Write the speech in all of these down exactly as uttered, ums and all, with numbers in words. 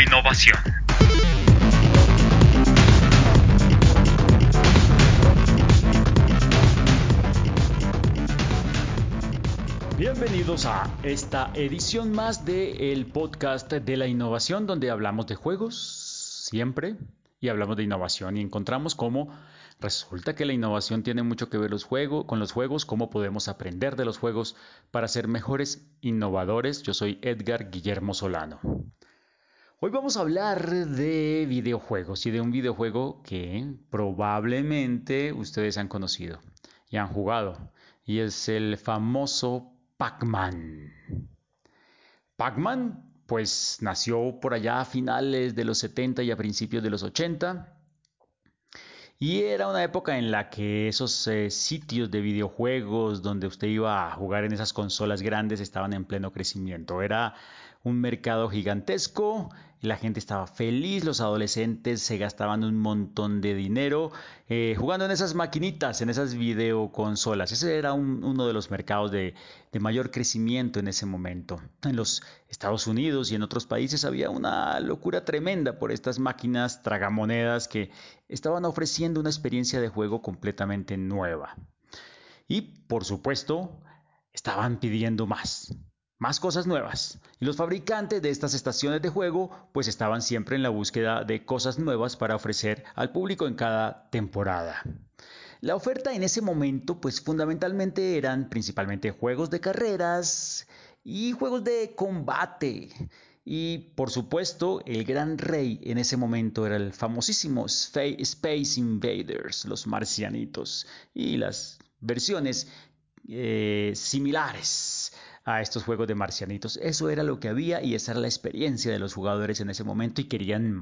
la innovación. Bienvenidos a esta edición más del podcast de la innovación, donde hablamos de juegos siempre y hablamos de innovación y encontramos cómo resulta que la innovación tiene mucho que ver los juegos, con los juegos, cómo podemos aprender de los juegos para ser mejores innovadores. Yo soy Edgar Guillermo Solano. Hoy vamos a hablar de videojuegos y de un videojuego que probablemente ustedes han conocido y han jugado, y es el famoso Pac-Man. Pac-Man pues nació por allá a finales de los setenta y a principios de los ochenta. Y era una época en la que esos eh, sitios de videojuegos donde usted iba a jugar en esas consolas grandes estaban en pleno crecimiento. Era un mercado gigantesco, la gente estaba feliz, los adolescentes se gastaban un montón de dinero eh, jugando en esas maquinitas, en esas videoconsolas. Ese era un- uno de los mercados de, de mayor crecimiento en ese momento. En los Estados Unidos y en otros países había una locura tremenda por estas máquinas tragamonedas que estaban ofreciendo una experiencia de juego completamente nueva. Y, por supuesto, estaban pidiendo más, más cosas nuevas. Y los fabricantes de estas estaciones de juego pues estaban siempre en la búsqueda de cosas nuevas para ofrecer al público en cada temporada. La oferta en ese momento pues fundamentalmente eran principalmente juegos de carreras y juegos de combate. Y por supuesto, el gran rey en ese momento era el famosísimo Space Invaders, los marcianitos, y las versiones eh, similares a estos juegos de marcianitos. Eso era lo que había y esa era la experiencia de los jugadores en ese momento y querían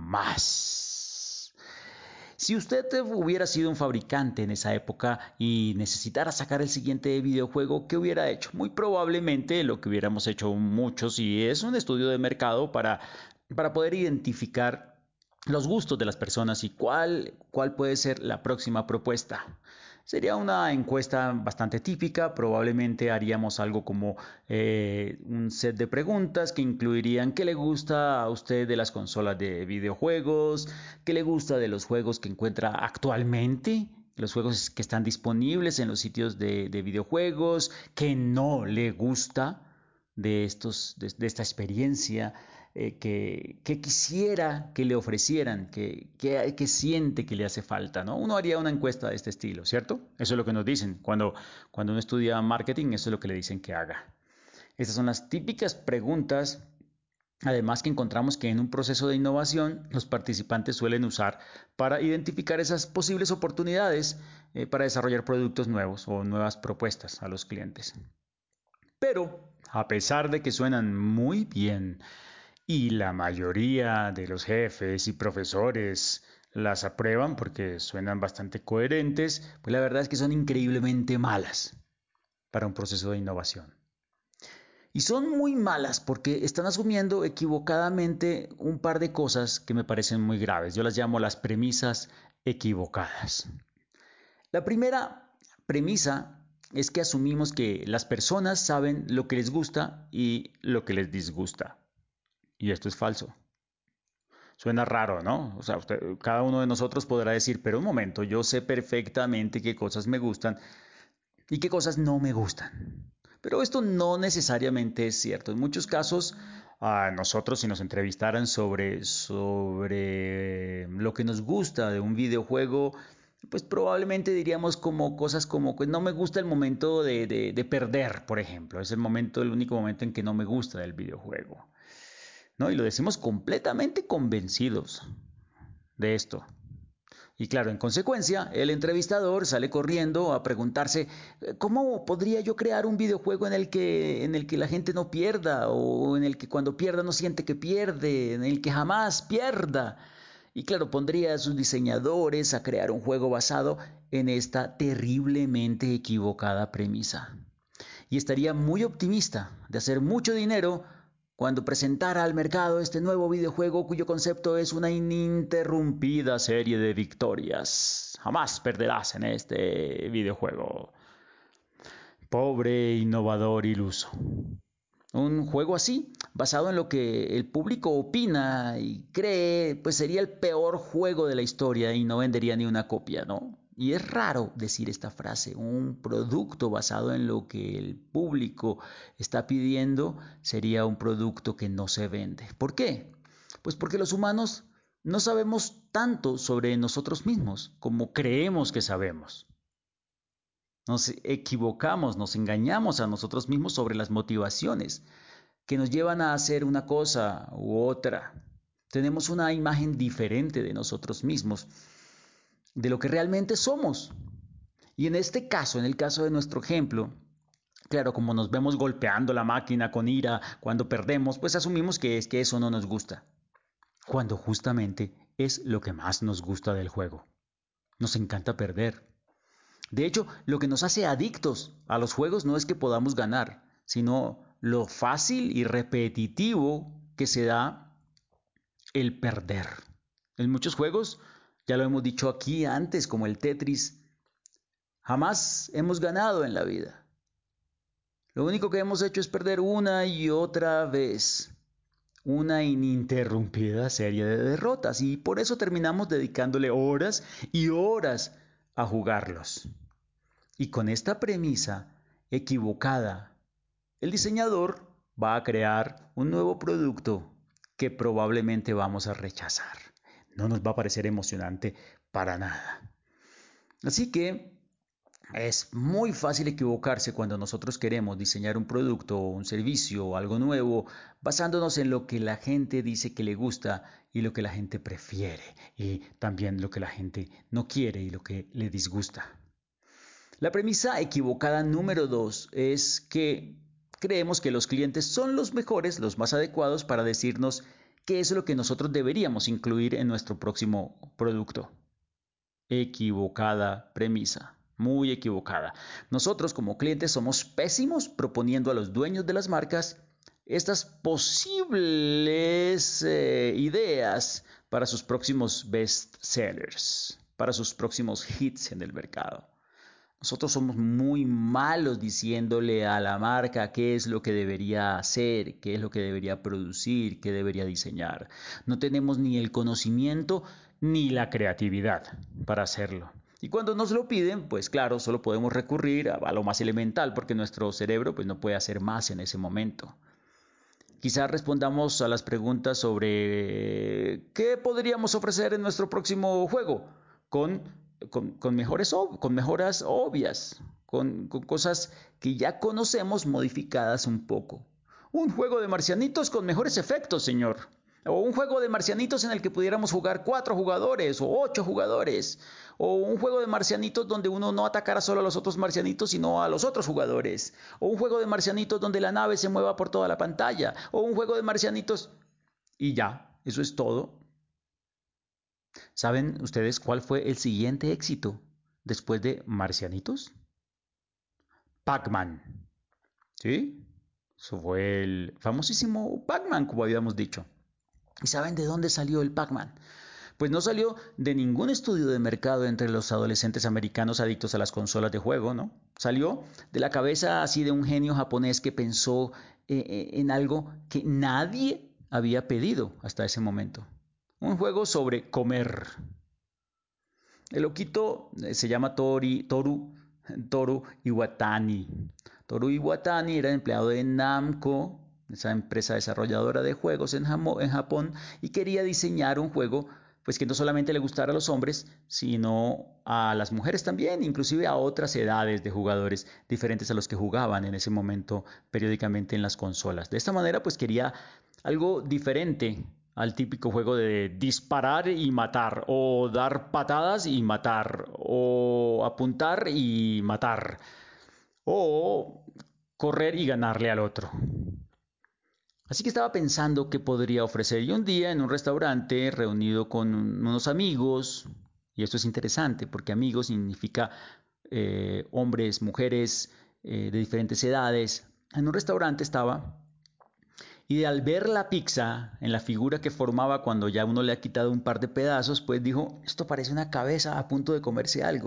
más. Si usted hubiera sido un fabricante en esa época y necesitara sacar el siguiente videojuego, ¿qué hubiera hecho? Muy probablemente lo que hubiéramos hecho muchos, y es un estudio de mercado para, para poder identificar los gustos de las personas y cuál, cuál puede ser la próxima propuesta. Sería una encuesta bastante típica, probablemente haríamos algo como eh, un set de preguntas que incluirían qué le gusta a usted de las consolas de videojuegos, qué le gusta de los juegos que encuentra actualmente, los juegos que están disponibles en los sitios de, de videojuegos, qué no le gusta de, estos, de, de esta experiencia, eh, que, que, quisiera que le ofrecieran, que, que, que, siente que le hace falta, ¿no? Uno haría una encuesta de este estilo, ¿cierto? Eso es lo que nos dicen. Cuando, cuando uno estudia marketing, eso es lo que le dicen que haga. Estas son las típicas preguntas, además, que encontramos que en un proceso de innovación los participantes suelen usar para identificar esas posibles oportunidades eh, para desarrollar productos nuevos o nuevas propuestas a los clientes. Pero, a pesar de que suenan muy bien y la mayoría de los jefes y profesores las aprueban porque suenan bastante coherentes, pues la verdad es que son increíblemente malas para un proceso de innovación. Y son muy malas porque están asumiendo equivocadamente un par de cosas que me parecen muy graves. Yo las llamo las premisas equivocadas. La primera premisa es que asumimos que las personas saben lo que les gusta y lo que les disgusta. Y esto es falso. Suena raro, ¿no? O sea, usted, cada uno de nosotros podrá decir, pero un momento, yo sé perfectamente qué cosas me gustan y qué cosas no me gustan. Pero esto no necesariamente es cierto. En muchos casos, a nosotros si nos entrevistaran sobre, sobre lo que nos gusta de un videojuego, pues probablemente diríamos como cosas como que no me gusta el momento de, de, de perder, por ejemplo. Es el momento, el único momento en que no me gusta del videojuego, ¿no? Y lo decimos completamente convencidos de esto. Y claro, en consecuencia, el entrevistador sale corriendo a preguntarse, ¿cómo podría yo crear un videojuego en el que, en el que la gente no pierda, o en el que cuando pierda no siente que pierde, en el que jamás pierda? Y claro, pondría a sus diseñadores a crear un juego basado en esta terriblemente equivocada premisa. Y estaría muy optimista de hacer mucho dinero cuando presentara al mercado este nuevo videojuego cuyo concepto es una ininterrumpida serie de victorias. Jamás perderás en este videojuego. Pobre innovador iluso. Un juego así basado en lo que el público opina y cree, pues sería el peor juego de la historia y no vendería ni una copia, ¿no? Y es raro decir esta frase, un producto basado en lo que el público está pidiendo sería un producto que no se vende. ¿Por qué? Pues porque los humanos no sabemos tanto sobre nosotros mismos como creemos que sabemos. Nos equivocamos, nos engañamos a nosotros mismos sobre las motivaciones que nos llevan a hacer una cosa u otra. Tenemos una imagen diferente de nosotros mismos, de lo que realmente somos. Y en este caso, en el caso de nuestro ejemplo, claro, como nos vemos golpeando la máquina con ira cuando perdemos, pues asumimos que es que eso no nos gusta, cuando justamente es lo que más nos gusta del juego. Nos encanta perder. De hecho, lo que nos hace adictos a los juegos no es que podamos ganar, sino lo fácil y repetitivo que se da el perder. En muchos juegos, ya lo hemos dicho aquí antes, como el Tetris, jamás hemos ganado en la vida. Lo único que hemos hecho es perder una y otra vez. Una ininterrumpida serie de derrotas y por eso terminamos dedicándole horas y horas a jugarlos. Y con esta premisa equivocada, el diseñador va a crear un nuevo producto que probablemente vamos a rechazar. No nos va a parecer emocionante para nada. Así que es muy fácil equivocarse cuando nosotros queremos diseñar un producto o un servicio o algo nuevo basándonos en lo que la gente dice que le gusta y lo que la gente prefiere y también lo que la gente no quiere y lo que le disgusta. La premisa equivocada número dos es que creemos que los clientes son los mejores, los más adecuados para decirnos qué es lo que nosotros deberíamos incluir en nuestro próximo producto. Equivocada premisa, muy equivocada. Nosotros como clientes somos pésimos proponiendo a los dueños de las marcas estas posibles eh, ideas para sus próximos best sellers, para sus próximos hits en el mercado. Nosotros somos muy malos diciéndole a la marca qué es lo que debería hacer, qué es lo que debería producir, qué debería diseñar. No tenemos ni el conocimiento ni la creatividad para hacerlo. Y cuando nos lo piden, pues claro, solo podemos recurrir a, a lo más elemental porque nuestro cerebro pues, no puede hacer más en ese momento. Quizás respondamos a las preguntas sobre qué podríamos ofrecer en nuestro próximo juego con, con, con, mejores, con mejoras obvias, con, con cosas que ya conocemos modificadas un poco. Un juego de marcianitos con mejores efectos, señor. O un juego de marcianitos en el que pudiéramos jugar cuatro jugadores o ocho jugadores. O un juego de marcianitos donde uno no atacara solo a los otros marcianitos, sino a los otros jugadores. O un juego de marcianitos donde la nave se mueva por toda la pantalla. O un juego de marcianitos... Y ya, eso es todo. ¿Saben ustedes cuál fue el siguiente éxito después de Marcianitos? Pac-Man. ¿Sí? Eso fue el famosísimo Pac-Man, como habíamos dicho. ¿Y saben de dónde salió el Pac-Man? Pues no salió de ningún estudio de mercado entre los adolescentes americanos adictos a las consolas de juego, ¿no? Salió de la cabeza así de un genio japonés que pensó eh, en algo que nadie había pedido hasta ese momento. Un juego sobre comer. El loquito eh, se llama Tori, Toru, Toru Iwatani. Toru Iwatani era empleado de Namco, esa empresa desarrolladora de juegos en, Jamo, en Japón, y quería diseñar un juego pues que no solamente le gustara a los hombres, sino a las mujeres también, inclusive a otras edades de jugadores diferentes a los que jugaban en ese momento periódicamente en las consolas. De esta manera pues quería algo diferente al típico juego de disparar y matar, o dar patadas y matar, o apuntar y matar, o correr y ganarle al otro. Así que estaba pensando qué podría ofrecer. Y un día en un restaurante reunido con unos amigos, y esto es interesante porque amigos significa eh, hombres, mujeres eh, de diferentes edades, en un restaurante estaba y al ver la pizza en la figura que formaba cuando ya uno le ha quitado un par de pedazos, pues dijo, esto parece una cabeza a punto de comerse algo.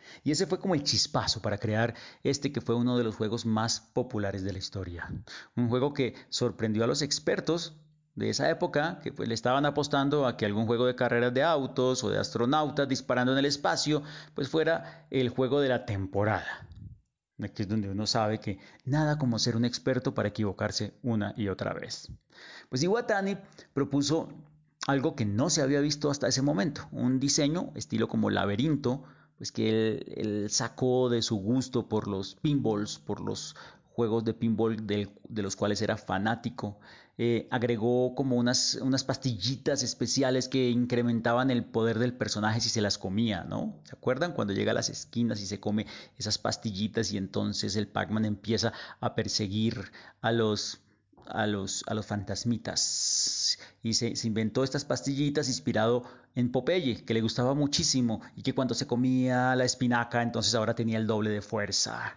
Y ese fue como el chispazo para crear este que fue uno de los juegos más populares de la historia. Un juego que sorprendió a los expertos de esa época, que pues le estaban apostando a que algún juego de carreras de autos o de astronautas disparando en el espacio, pues fuera el juego de la temporada. Aquí es donde uno sabe que nada como ser un experto para equivocarse una y otra vez. Pues Iwatani propuso algo que no se había visto hasta ese momento, un diseño estilo como laberinto, pues que él, él sacó de su gusto por los pinballs, por los juegos de pinball del, de los cuales era fanático. Eh, agregó como unas, unas pastillitas especiales que incrementaban el poder del personaje si se las comía, ¿no? ¿Se acuerdan? Cuando llega a las esquinas y se come esas pastillitas y entonces el Pac-Man empieza a perseguir a los, a los, a los fantasmitas. Y se, se inventó estas pastillitas inspirado en Popeye, que le gustaba muchísimo y que cuando se comía la espinaca entonces ahora tenía el doble de fuerza.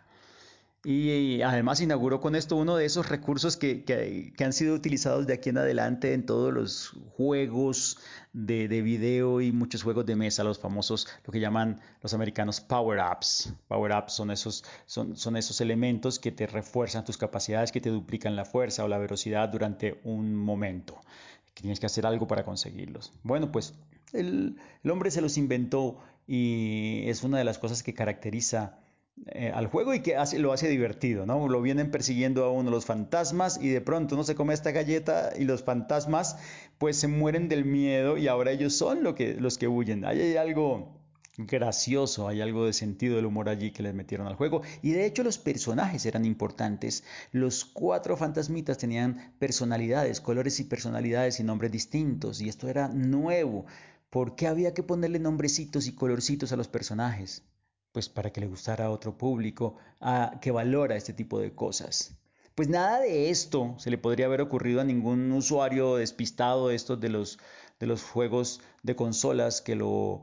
Y además inauguró con esto uno de esos recursos que, que, que han sido utilizados de aquí en adelante en todos los juegos de, de video y muchos juegos de mesa, los famosos, lo que llaman los americanos power-ups. Power-ups son esos, son, son esos elementos que te refuerzan tus capacidades, que te duplican la fuerza o la velocidad durante un momento. Que tienes que hacer algo para conseguirlos. Bueno, pues el, el hombre se los inventó y es una de las cosas que caracteriza eh, al juego y que hace, lo hace divertido, ¿no? Lo vienen persiguiendo a uno los fantasmas y de pronto uno se come esta galleta y los fantasmas pues se mueren del miedo y ahora ellos son lo que, los que huyen. Ahí hay algo gracioso, hay algo de sentido del humor allí que les metieron al juego y de hecho los personajes eran importantes. Los cuatro fantasmitas tenían personalidades, colores y personalidades y nombres distintos y esto era nuevo. ¿Por qué había que ponerle nombrecitos y colorcitos a los personajes? Pues para que le gustara a otro público a, que valora este tipo de cosas. Pues nada de esto se le podría haber ocurrido a ningún usuario despistado de estos de los, de los juegos de consolas que lo,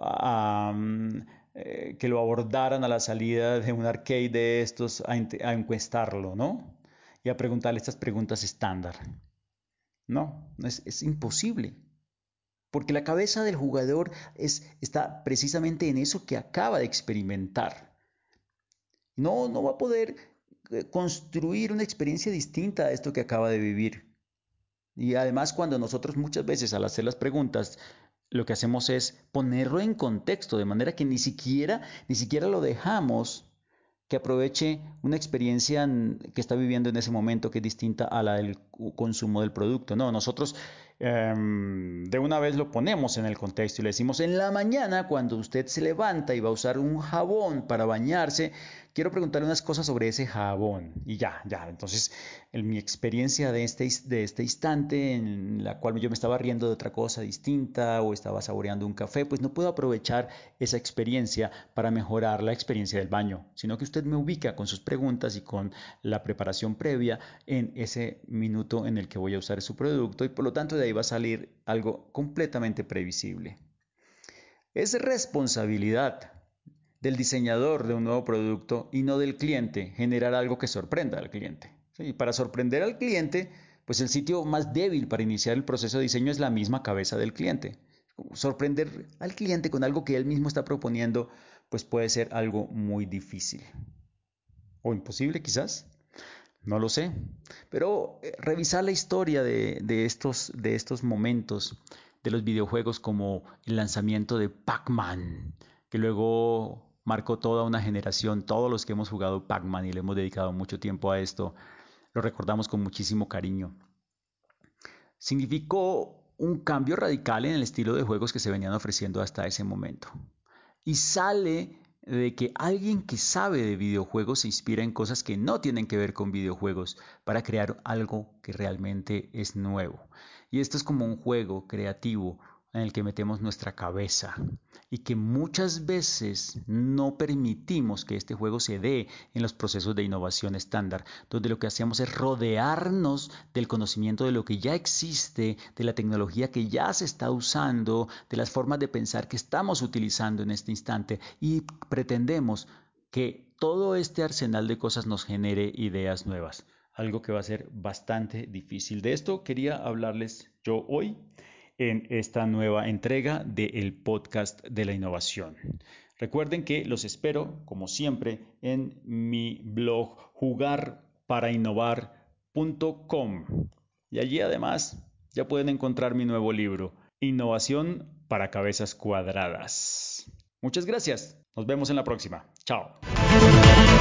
um, eh, que lo abordaran a la salida de un arcade de estos a, a encuestarlo, ¿no? Y a preguntarle estas preguntas estándar. No, es, es imposible. Porque la cabeza del jugador es, está precisamente en eso que acaba de experimentar. No, no va a poder eh, construir una experiencia distinta a esto que acaba de vivir. Y además cuando nosotros muchas veces al hacer las preguntas lo que hacemos es ponerlo en contexto, de manera que ni siquiera, ni siquiera lo dejamos que aproveche una experiencia que está viviendo en ese momento que es distinta a la del consumo del producto. No, nosotros eh, de una vez lo ponemos en el contexto y le decimos, en la mañana cuando usted se levanta y va a usar un jabón para bañarse, quiero preguntarle unas cosas sobre ese jabón. Y ya, ya, entonces en mi experiencia de este, de este instante en la cual yo me estaba riendo de otra cosa distinta o estaba saboreando un café, pues no puedo aprovechar esa experiencia para mejorar la experiencia del baño, sino que usted me ubica con sus preguntas y con la preparación previa en ese minuto en el que voy a usar su producto y por lo tanto de ahí va a salir algo completamente previsible. Es responsabilidad del diseñador de un nuevo producto y no del cliente generar algo que sorprenda al cliente. Y para sorprender al cliente, pues el sitio más débil para iniciar el proceso de diseño es la misma cabeza del cliente. Sorprender al cliente con algo que él mismo está proponiendo, pues puede ser algo muy difícil. O imposible quizás. No lo sé. Pero eh, revisar la historia de, de, estos, de estos momentos de los videojuegos como el lanzamiento de Pac-Man, que luego marcó toda una generación, todos los que hemos jugado Pac-Man y le hemos dedicado mucho tiempo a esto, lo recordamos con muchísimo cariño. Significó un cambio radical en el estilo de juegos que se venían ofreciendo hasta ese momento. Y sale de que alguien que sabe de videojuegos se inspira en cosas que no tienen que ver con videojuegos para crear algo que realmente es nuevo. Y esto es como un juego creativo en el que metemos nuestra cabeza y que muchas veces no permitimos que este juego se dé en los procesos de innovación estándar, donde lo que hacemos es rodearnos del conocimiento de lo que ya existe, de la tecnología que ya se está usando, de las formas de pensar que estamos utilizando en este instante y pretendemos que todo este arsenal de cosas nos genere ideas nuevas, algo que va a ser bastante difícil. De esto quería hablarles yo hoy en esta nueva entrega del podcast de la innovación. Recuerden que los espero, como siempre, en mi blog jugar para innovar punto com y allí además ya pueden encontrar mi nuevo libro, Innovación para Cabezas Cuadradas. Muchas gracias. Nos vemos en la próxima. Chao.